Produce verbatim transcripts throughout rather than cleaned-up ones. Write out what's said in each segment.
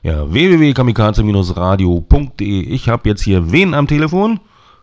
Ja, w w w punkt kamikaze Bindestrich radio punkt de. Ich habe jetzt hier wen am Telefon?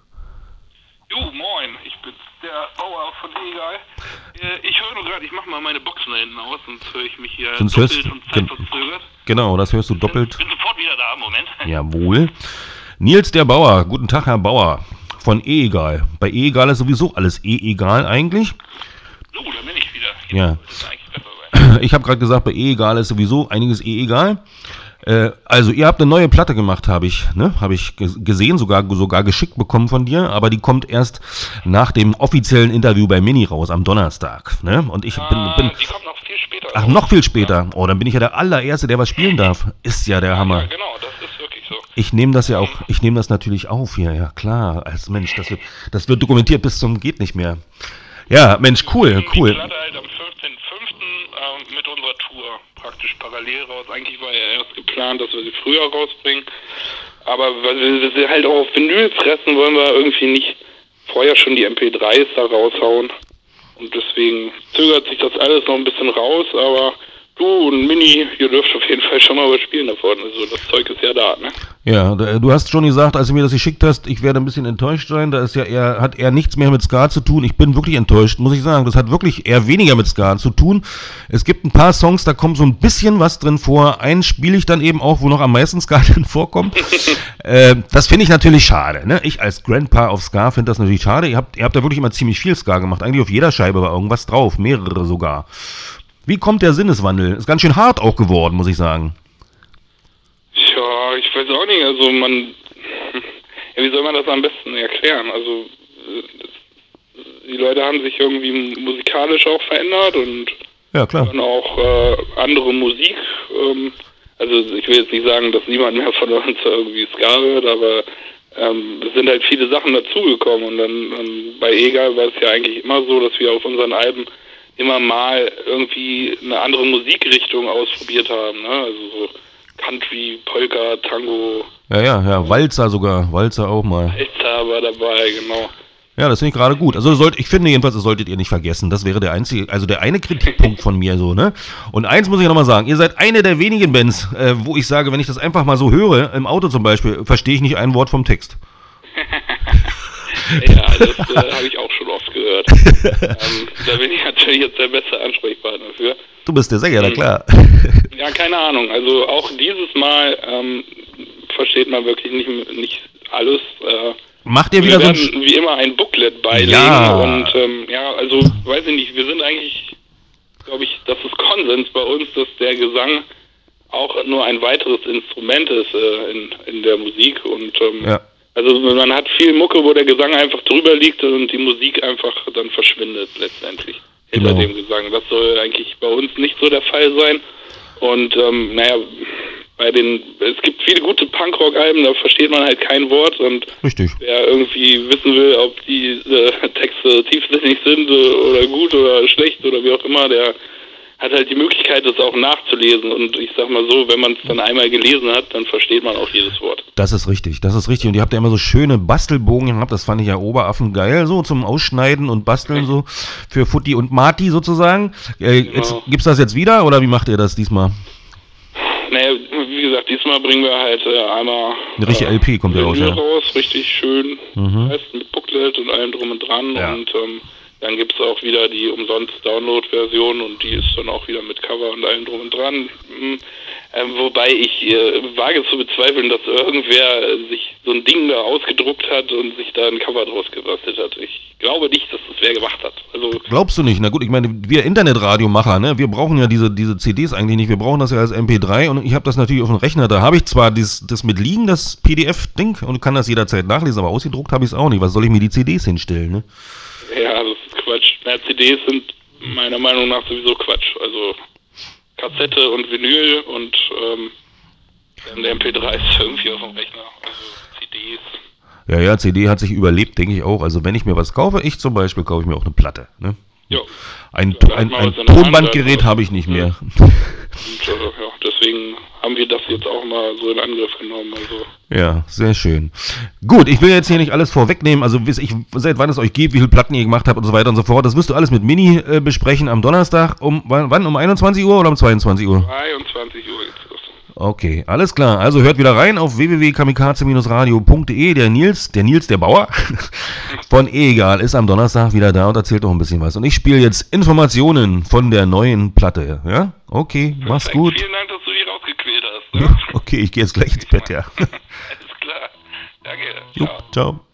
Jo, moin, ich bin der Bauer von Egal. Äh, ich höre nur gerade, ich mache mal meine Boxen da hinten aus, sonst höre ich mich hier sonst doppelt hörst, und zeitverzögert. Genau, das hörst du doppelt. Ich bin sofort wieder da, Moment. Jawohl. Nils der Bauer, guten Tag Herr Bauer, von E-Egal. Bei E-Egal ist sowieso alles E-Egal eigentlich. So, da bin ich wieder. Jetzt Ja. ist eigentlich besser sein. Ich habe gerade gesagt, bei E-Egal ist sowieso einiges E-Egal. Äh, also ihr habt eine neue Platte gemacht, habe ich, ne, habe ich gesehen, sogar sogar geschickt bekommen von dir, aber die kommt erst nach dem offiziellen Interview bei Mini raus am Donnerstag, ne? Und ich bin, bin Die kommt noch viel später. ach noch viel später. Oh, dann bin ich ja der allererste, der was spielen darf. Ist ja der Hammer. Ja, genau, das ist wirklich so. Ich nehme das ja auch, ich nehme das natürlich auf hier, ja klar, als Mensch, das wird, das wird dokumentiert bis zum geht nicht mehr. Ja, Mensch, cool, cool. Die Platte halt am fünfzehnten fünften äh, mit unserer Tour praktisch parallel raus. Eigentlich war ja erst geplant, dass wir sie früher rausbringen. Aber weil wir sie halt auch auf Vinyl fressen, wollen wir irgendwie nicht vorher schon die M P drei s da raushauen. Und deswegen zögert sich das alles noch ein bisschen raus, aber du und Mini, ihr dürft auf jeden Fall schon mal was spielen davon. Also das Zeug ist ja da, ne? Ja, du hast schon gesagt, als du mir das geschickt hast, ich werde ein bisschen enttäuscht sein. Da ist ja eher, hat eher nichts mehr mit Ska zu tun. Ich bin wirklich enttäuscht, muss ich sagen. Das hat wirklich eher weniger mit Ska zu tun. Es gibt ein paar Songs, da kommt so ein bisschen was drin vor. Einen spiele ich dann eben auch, wo noch am meisten Ska drin vorkommt. äh, das finde ich natürlich schade, ne? Ich als Grandpa auf Ska finde das natürlich schade. Ihr habt, ihr habt da wirklich immer ziemlich viel Ska gemacht. Eigentlich auf jeder Scheibe war irgendwas drauf, mehrere sogar. Wie kommt der Sinneswandel? Ist ganz schön hart auch geworden, muss ich sagen. Ja, ich weiß auch nicht, also man, ja, wie soll man das am besten erklären? Also, die Leute haben sich irgendwie musikalisch auch verändert und ja, klar. dann auch äh, andere Musik. Ähm, also, ich will jetzt nicht sagen, dass niemand mehr von uns irgendwie Ska hört, aber ähm, es sind halt viele Sachen dazugekommen und dann ähm, bei Egal war es ja eigentlich immer so, dass wir auf unseren Alben immer mal irgendwie eine andere Musikrichtung ausprobiert haben, ne? Also so Country, Polka, Tango. Ja, ja, ja, Walzer sogar, Walzer auch mal. Walzer war dabei, genau. Ja, das finde ich gerade gut. Also sollt, ich finde jedenfalls, das solltet ihr nicht vergessen. Das wäre der einzige, also der eine Kritikpunkt von mir so, ne? Und eins muss ich nochmal sagen, ihr seid eine der wenigen Bands, äh, wo ich sage, wenn ich das einfach mal so höre, im Auto zum Beispiel, verstehe ich nicht ein Wort vom Text. Ja, das äh, habe ich auch schon oft gehört. ähm, da bin ich natürlich jetzt der beste Ansprechpartner für. Du bist der Sänger, na klar. Ja, keine Ahnung. Also auch dieses Mal ähm, versteht man wirklich nicht, nicht alles. Äh, Macht ihr wir wieder so ein... werden wie immer ein Booklet beilegen. Ja. Und ähm, ja, also weiß ich nicht, wir sind eigentlich, glaube ich, das ist Konsens bei uns, dass der Gesang auch nur ein weiteres Instrument ist äh, in, in der Musik. Und ähm, Ja. also man hat viel Mucke, wo der Gesang einfach drüber liegt und die Musik einfach dann verschwindet letztendlich hinter Genau. dem Gesang. Das soll eigentlich bei uns nicht so der Fall sein. Und ähm, naja, bei den, es gibt viele gute Punkrock-Alben, da versteht man halt kein Wort und Richtig. wer irgendwie wissen will, ob die äh, Texte tiefsinnig sind äh, oder gut oder schlecht oder wie auch immer, der hat halt die Möglichkeit, das auch nachzulesen. Und ich sag mal so, wenn man es dann einmal gelesen hat, dann versteht man auch jedes Wort. Das ist richtig, das ist richtig. Und ihr habt ja immer so schöne Bastelbogen gehabt, das fand ich ja Oberaffen geil, so zum Ausschneiden und Basteln so für Futti und Marti sozusagen. Äh, Genau. jetzt, gibt's das jetzt wieder oder wie macht ihr das diesmal? Naja, wie gesagt, diesmal bringen wir halt äh, einmal Eine richtige L P kommt ja raus, Vinyl ja. raus, richtig schön, Mhm. heißt mit Booklet und allem drum und dran. Ja. Und ähm, dann gibt es auch wieder die umsonst Download-Version und die ist dann auch wieder mit Cover und allem drum und dran. Mhm. Ähm, wobei ich äh, wage zu bezweifeln, dass irgendwer äh, sich so ein Ding da ausgedruckt hat und sich da ein Cover draus gebastelt hat. Ich glaube nicht, dass das wer gemacht hat. Also Glaubst du nicht? Na gut, ich meine, wir Internetradiomacher, ne, wir brauchen ja diese, diese C Ds eigentlich nicht, wir brauchen das ja als M P drei und ich habe das natürlich auf dem Rechner, da habe ich zwar dieses, das mit liegen, das P D F-Ding und kann das jederzeit nachlesen, aber ausgedruckt habe ich es auch nicht. Was soll ich mir die C Ds hinstellen, ne? ja, das ist Quatsch. Na, C Ds sind meiner Meinung nach sowieso Quatsch. Also Kassette und Vinyl und ähm, dann der M P drei ist irgendwie auf dem Rechner. Also C Ds. Ja, ja, C D hat sich überlebt, denke ich auch. Also wenn ich mir was kaufe, ich zum Beispiel, kaufe ich mir auch eine Platte, ne? Ja. Ein, Ja, da ein, hat man ein was in der Hand, Tonbandgerät also- habe ich nicht mehr. Und äh, ja, deswegen haben wir das jetzt auch mal so in Angriff genommen. Also Ja, sehr schön. Gut, ich will jetzt hier nicht alles vorwegnehmen, also bis ich, seit wann es euch gibt, wie viele Platten ihr gemacht habt und so weiter und so fort. Das wirst du alles mit Mini äh, besprechen am Donnerstag. Um wann? Um einundzwanzig Uhr oder um zweiundzwanzig Uhr? zweiundzwanzig Uhr geht's los. Okay, alles klar. Also hört wieder rein auf w w w punkt kamikaze Bindestrich radio punkt de. Der Nils, der Nils, der Bauer von Egal ist am Donnerstag wieder da und erzählt noch ein bisschen was. Und ich spiele jetzt Informationen von der neuen Platte. Ja? Okay, Perfekt. mach's gut. Vielen Dank, dass du die rausgequält hast. Ne? Okay, ich gehe jetzt gleich ins Bett, ja. Alles klar. Danke. Jupp, ciao.